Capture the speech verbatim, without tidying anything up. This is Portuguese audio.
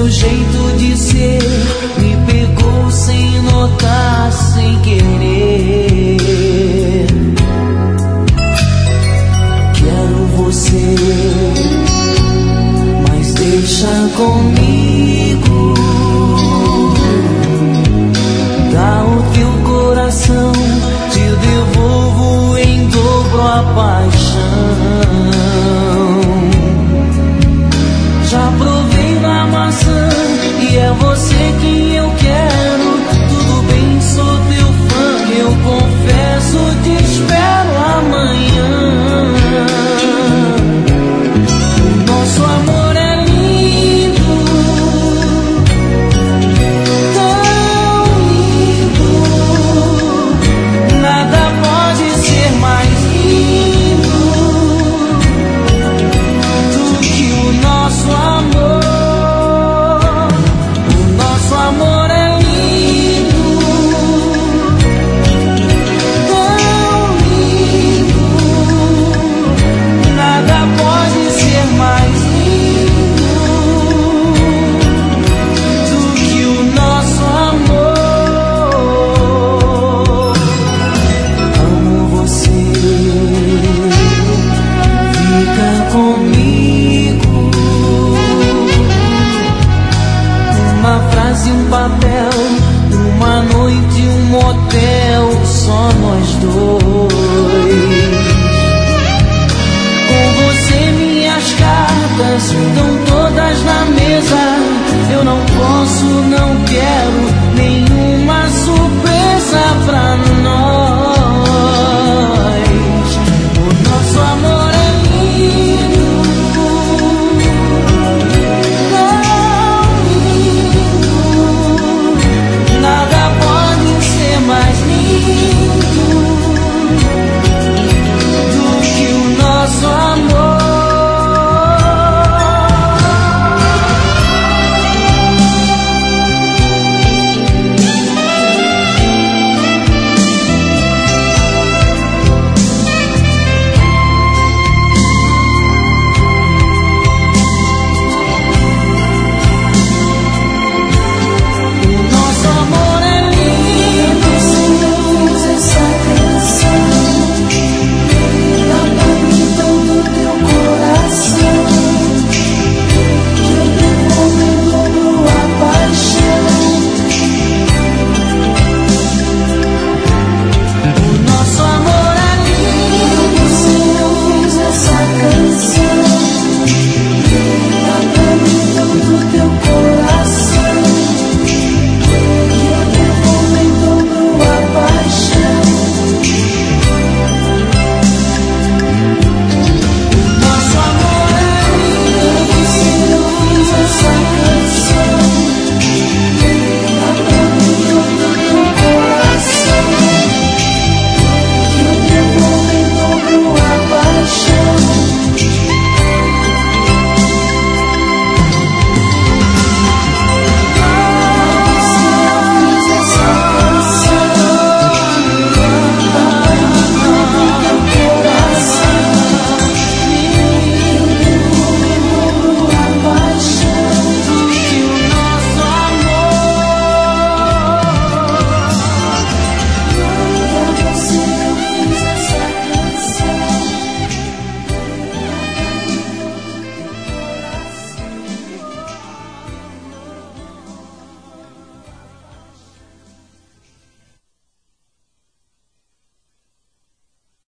seu jeito de ser me pegou sem notar, sem querer. Quero você, mas deixa comigo. Dá o teu coração, te devolvo em dobro a paixão. Já provei da maçã e é você quem eu quero. Tudo bem, sou teu fã, eu confesso, te espero amanhã. Nosso amor é lindo, tão lindo. Nada pode ser mais lindo do que o nosso amor. O nosso amor é lindo, tão lindo. Nada pode ser mais lindo do que o nosso amor. Amo você, fica comigo. Uma frase, um papel, uma noite, um motel, só nós dois. Com você minhas cartas estão todas